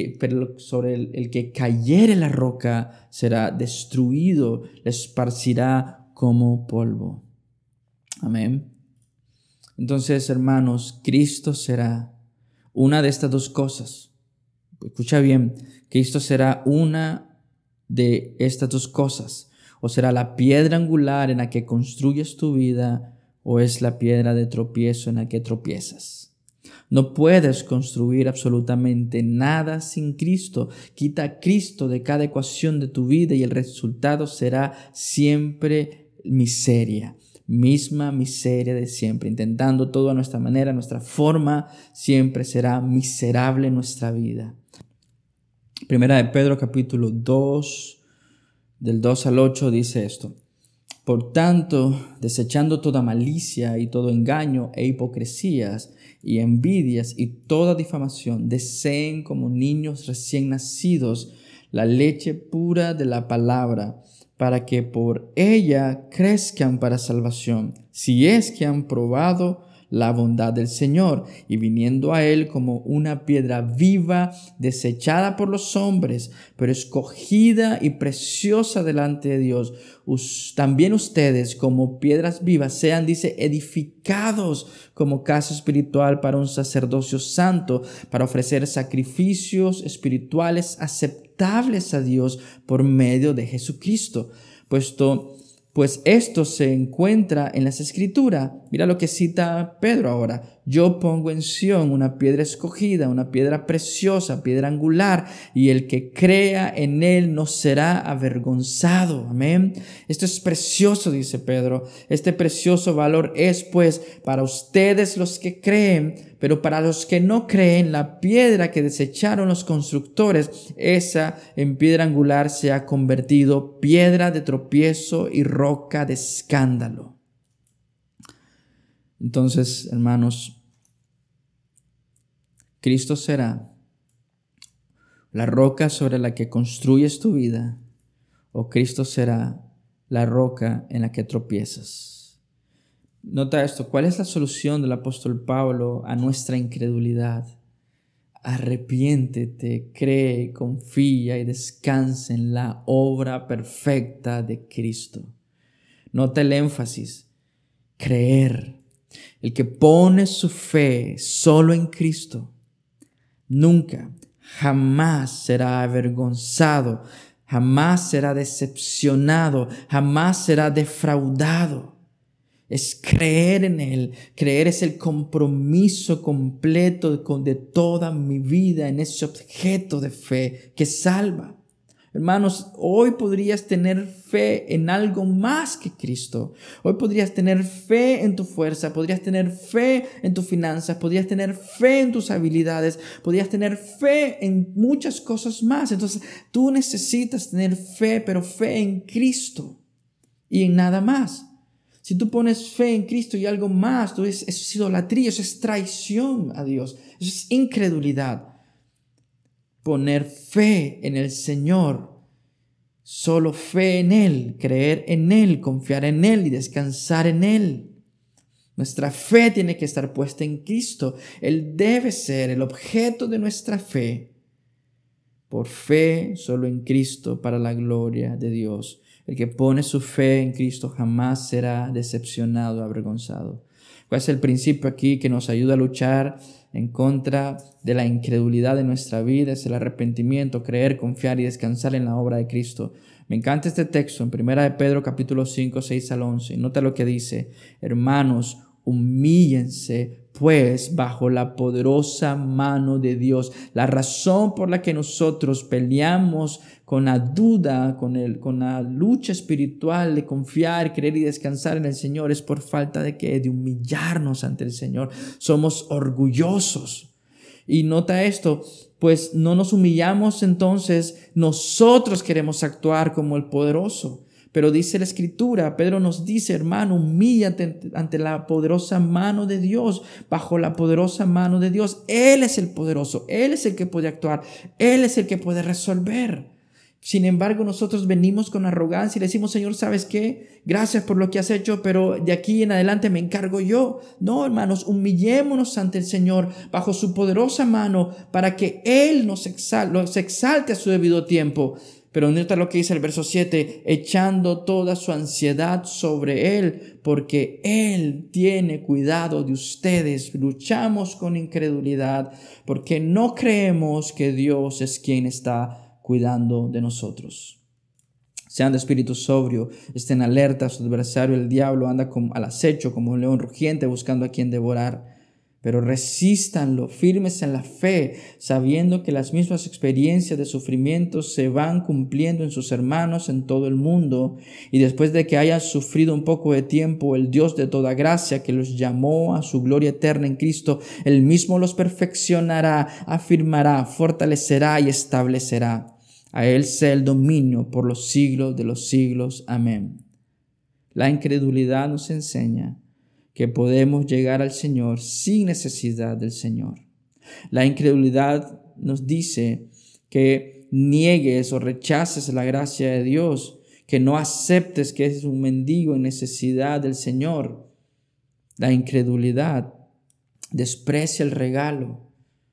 sobre el que cayere la roca será destruido, le esparcirá como polvo. Amén. Entonces, hermanos, Cristo será una de estas dos cosas. Escucha bien, Cristo será una de estas dos cosas. O será la piedra angular en la que construyes tu vida, o es la piedra de tropiezo en la que tropiezas. No puedes construir absolutamente nada sin Cristo. Quita a Cristo de cada ecuación de tu vida y el resultado será siempre miseria. Misma miseria de siempre. Intentando todo a nuestra manera, a nuestra forma, siempre será miserable nuestra vida. Primera de Pedro capítulo 2, del 2 al 8 dice esto: por tanto, desechando toda malicia y todo engaño e hipocresías y envidias y toda difamación, deseen como niños recién nacidos la leche pura de la palabra, para que por ella crezcan para salvación, si es que han probado la bondad del Señor, y viniendo a Él como una piedra viva, desechada por los hombres, pero escogida y preciosa delante de Dios. También ustedes, como piedras vivas, sean, dice, edificados como casa espiritual para un sacerdocio santo, para ofrecer sacrificios espirituales aceptables a Dios por medio de Jesucristo. Pues esto se encuentra en las Escrituras. Mira lo que cita Pedro ahora. yo pongo en Sión una piedra escogida, una piedra preciosa, piedra angular, y el que crea en él no será avergonzado. Amén. Esto es precioso, dice Pedro. Este precioso valor es pues para ustedes los que creen, pero para los que no creen, la piedra que desecharon los constructores, esa en piedra angular se ha convertido piedra de tropiezo y roca de escándalo. Entonces, hermanos, Cristo será la roca sobre la que construyes tu vida, o Cristo será la roca en la que tropiezas. Nota esto, ¿cuál es la solución del apóstol Pablo a nuestra incredulidad? Arrepiéntete, cree, confía y descansa en la obra perfecta de Cristo. Nota el énfasis, creer. El que pone su fe solo en Cristo, nunca, jamás será avergonzado, jamás será decepcionado, jamás será defraudado. Es creer en Él. Creer es el compromiso completo de toda mi vida en ese objeto de fe que salva. Hermanos, hoy podrías tener fe en algo más que Cristo. Hoy podrías tener fe en tu fuerza, podrías tener fe en tus finanzas, podrías tener fe en tus habilidades, podrías tener fe en muchas cosas más. Entonces, tú necesitas tener fe, pero fe en Cristo y en nada más. Si tú pones fe en Cristo y algo más, eso es idolatría, eso es traición a Dios, eso es incredulidad. Poner fe en el Señor, solo fe en Él, creer en Él, confiar en Él y descansar en Él. Nuestra fe tiene que estar puesta en Cristo. Él debe ser el objeto de nuestra fe. Por fe, solo en Cristo, para la gloria de Dios. El que pone su fe en Cristo jamás será decepcionado o avergonzado. ¿Cuál es el principio aquí que nos ayuda a luchar en contra de la incredulidad de nuestra vida? Es el arrepentimiento, creer, confiar y descansar en la obra de Cristo. Me encanta este texto en 1 Pedro capítulo 5, 6 al 11. Nota lo que dice: hermanos, humíllense pues bajo la poderosa mano de Dios. La razón por la que nosotros peleamos con la duda, con la lucha espiritual de confiar, creer y descansar en el Señor es por falta de humillarnos ante el Señor. Somos orgullosos. Y nota esto, pues no nos humillamos, entonces nosotros queremos actuar como el poderoso. Pero dice la Escritura, Pedro nos dice: hermano, humíllate ante la poderosa mano de Dios, bajo la poderosa mano de Dios. Él es el poderoso, Él es el que puede actuar, Él es el que puede resolver. Sin embargo, nosotros venimos con arrogancia y le decimos: Señor, ¿sabes qué? Gracias por lo que has hecho, pero de aquí en adelante me encargo yo. No, hermanos, humillémonos ante el Señor bajo su poderosa mano para que Él nos exalte a su debido tiempo. Pero nota lo que dice el verso 7, echando toda su ansiedad sobre Él, porque Él tiene cuidado de ustedes. Luchamos con incredulidad porque no creemos que Dios es quien está cuidando de nosotros. Sean de espíritu sobrio, estén alerta. Su adversario, el diablo, anda al acecho como un león rugiente buscando a quien devorar. Pero resístanlo, firmes en la fe, sabiendo que las mismas experiencias de sufrimiento se van cumpliendo en sus hermanos en todo el mundo. Y después de que hayan sufrido un poco de tiempo, el Dios de toda gracia, que los llamó a su gloria eterna en Cristo, Él mismo los perfeccionará, afirmará, fortalecerá y establecerá. A Él sea el dominio por los siglos de los siglos. Amén. La incredulidad nos enseña que podemos llegar al Señor sin necesidad del Señor. La incredulidad nos dice que niegues o rechaces la gracia de Dios, que no aceptes que eres un mendigo en necesidad del Señor. La incredulidad desprecia el regalo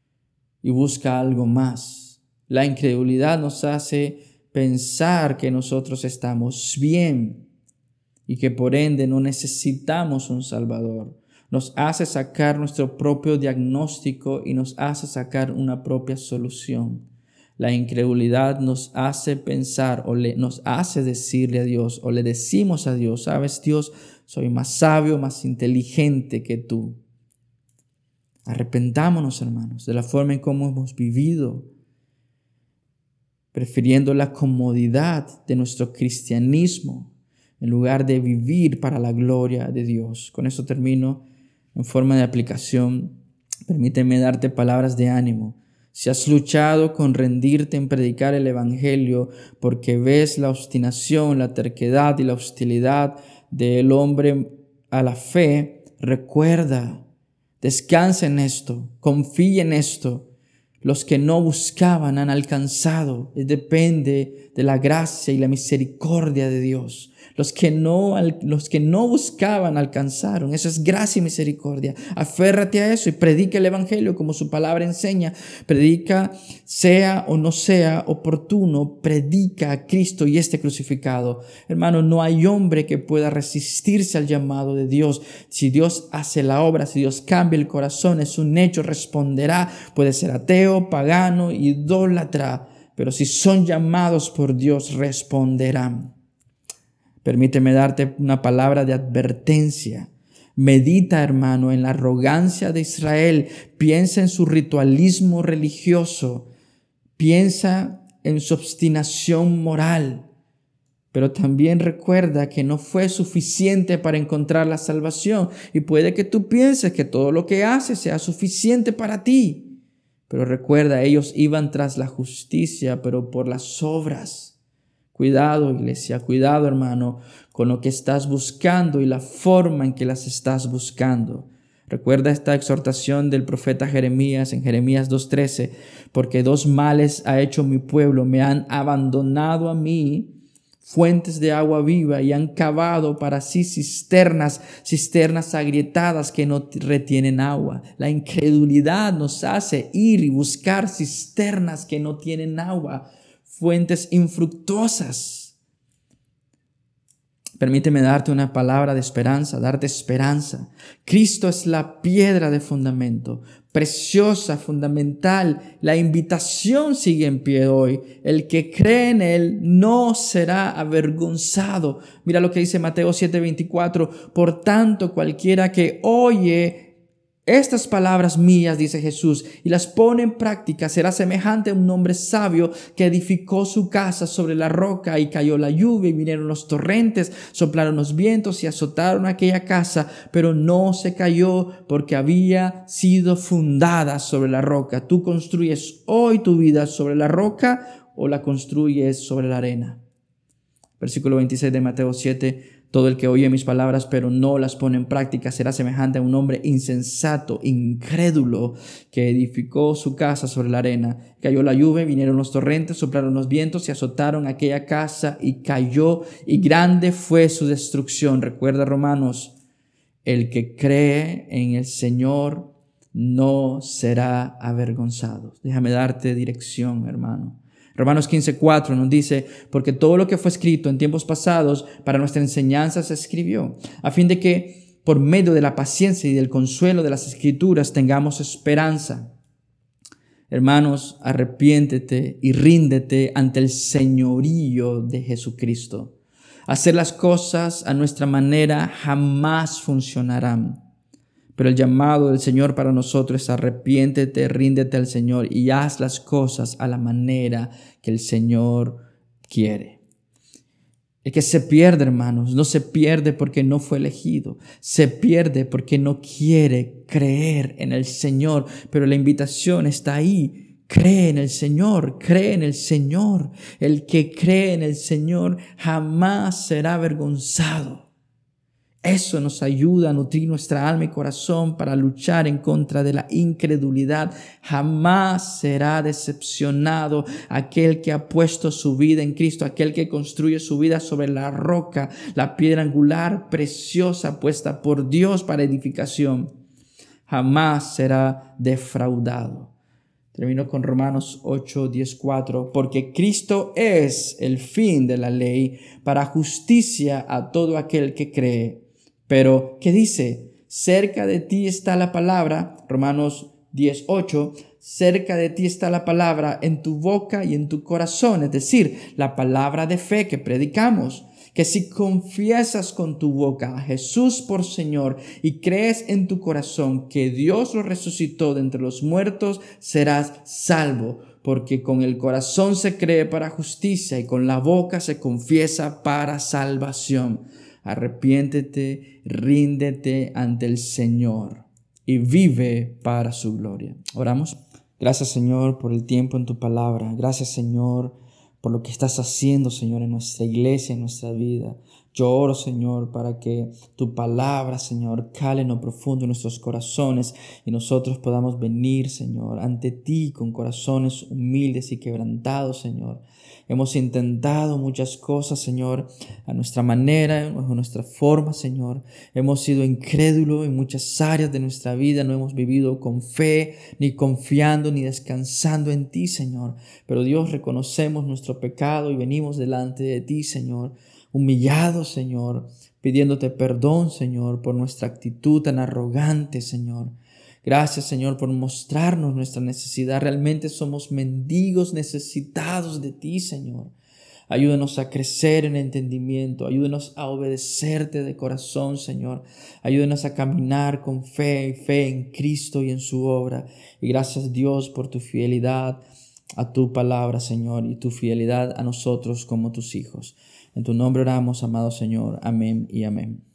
y busca algo más. La incredulidad nos hace pensar que nosotros estamos bien y que por ende no necesitamos un Salvador. Nos hace sacar nuestro propio diagnóstico y nos hace sacar una propia solución. La incredulidad nos hace pensar nos hace decirle a Dios o le decimos a Dios: sabes, Dios, soy más sabio, más inteligente que tú. Arrepentámonos, hermanos, de la forma en cómo hemos vivido, prefiriendo la comodidad de nuestro cristianismo en lugar de vivir para la gloria de Dios. Con eso termino. En forma de aplicación, permíteme darte palabras de ánimo. Si has luchado con rendirte en predicar el evangelio porque ves la obstinación, la terquedad y la hostilidad del hombre a la fe, recuerda, descansa en esto, confía en esto. Los que no buscaban han alcanzado. Depende de la gracia y la misericordia de Dios. Los que no buscaban alcanzaron. Eso es gracia y misericordia. Aférrate a eso y predica el evangelio como su palabra enseña. Predica, sea o no sea oportuno, predica a Cristo y este crucificado. Hermano, no hay hombre que pueda resistirse al llamado de Dios. Si Dios hace la obra, si Dios cambia el corazón, es un hecho, responderá. Puede ser ateo, pagano, idólatra, pero si son llamados por Dios, responderán. Permíteme darte una palabra de advertencia. Medita, hermano, en la arrogancia de Israel. Piensa en su ritualismo religioso. Piensa en su obstinación moral. Pero también recuerda que no fue suficiente para encontrar la salvación. Y puede que tú pienses que todo lo que haces sea suficiente para ti. Pero recuerda, ellos iban tras la justicia, pero por las obras. Cuidado, iglesia, cuidado, hermano, con lo que estás buscando y la forma en que las estás buscando. Recuerda esta exhortación del profeta Jeremías en Jeremías 2:13, porque dos males ha hecho mi pueblo, me han abandonado a mí fuentes de agua viva y han cavado para sí cisternas agrietadas que no retienen agua. La incredulidad nos hace ir y buscar cisternas que no tienen agua, fuentes infructuosas. Permíteme darte una palabra de esperanza, darte esperanza. Cristo es la piedra de fundamento, preciosa, fundamental. La invitación sigue en pie hoy. El que cree en Él no será avergonzado. Mira lo que dice Mateo 7:24. Por tanto, cualquiera que oye estas palabras mías, dice Jesús, y las pone en práctica, será semejante a un hombre sabio que edificó su casa sobre la roca, y cayó la lluvia y vinieron los torrentes, soplaron los vientos y azotaron aquella casa, pero no se cayó porque había sido fundada sobre la roca. ¿Tú construyes hoy tu vida sobre la roca o la construyes sobre la arena? Versículo 26 de Mateo 7. Todo el que oye mis palabras pero no las pone en práctica será semejante a un hombre insensato, incrédulo, que edificó su casa sobre la arena. Cayó la lluvia, vinieron los torrentes, soplaron los vientos y azotaron aquella casa y cayó, y grande fue su destrucción. Recuerda, Romanos, el que cree en el Señor no será avergonzado. Déjame darte dirección, hermano. Romanos 15:4 nos dice, porque todo lo que fue escrito en tiempos pasados para nuestra enseñanza se escribió, a fin de que por medio de la paciencia y del consuelo de las Escrituras tengamos esperanza. Hermanos, arrepiéntete y ríndete ante el señorío de Jesucristo. Hacer las cosas a nuestra manera jamás funcionarán. Pero el llamado del Señor para nosotros es arrepiéntete, ríndete al Señor y haz las cosas a la manera que el Señor quiere. El que se pierde, hermanos, no se pierde porque no fue elegido. Se pierde porque no quiere creer en el Señor. Pero la invitación está ahí. Cree en el Señor, cree en el Señor. El que cree en el Señor jamás será avergonzado. Eso nos ayuda a nutrir nuestra alma y corazón para luchar en contra de la incredulidad. Jamás será decepcionado aquel que ha puesto su vida en Cristo, aquel que construye su vida sobre la roca, la piedra angular preciosa puesta por Dios para edificación. Jamás será defraudado. Termino con Romanos 8:14, porque Cristo es el fin de la ley para justicia a todo aquel que cree. Pero, ¿qué dice? Cerca de ti está la palabra, Romanos 10:8, cerca de ti está la palabra en tu boca y en tu corazón, es decir, la palabra de fe que predicamos, que si confiesas con tu boca a Jesús por Señor y crees en tu corazón que Dios lo resucitó de entre los muertos, serás salvo. Porque con el corazón se cree para justicia y con la boca se confiesa para salvación. Arrepiéntete, ríndete ante el Señor y vive para su gloria. Oramos. Gracias, Señor, por el tiempo en tu palabra. Gracias, Señor, por lo que estás haciendo, Señor, en nuestra iglesia, en nuestra vida. Yo oro, Señor, para que tu palabra, Señor, cale en lo profundo de nuestros corazones y nosotros podamos venir, Señor, ante ti con corazones humildes y quebrantados, Señor. Hemos intentado muchas cosas, Señor, a nuestra manera, a nuestra forma, Señor. Hemos sido incrédulos en muchas áreas de nuestra vida. No hemos vivido con fe, ni confiando, ni descansando en ti, Señor. Pero Dios, reconocemos nuestro pecado y venimos delante de ti, Señor, humillados, Señor, pidiéndote perdón, Señor, por nuestra actitud tan arrogante, Señor. Gracias, Señor, por mostrarnos nuestra necesidad. Realmente somos mendigos necesitados de ti, Señor. Ayúdanos a crecer en entendimiento. Ayúdanos a obedecerte de corazón, Señor. Ayúdanos a caminar con fe en Cristo y en su obra. Y gracias, Dios, por tu fidelidad a tu palabra, Señor, y tu fidelidad a nosotros como tus hijos. En tu nombre oramos, amado Señor. Amén y amén.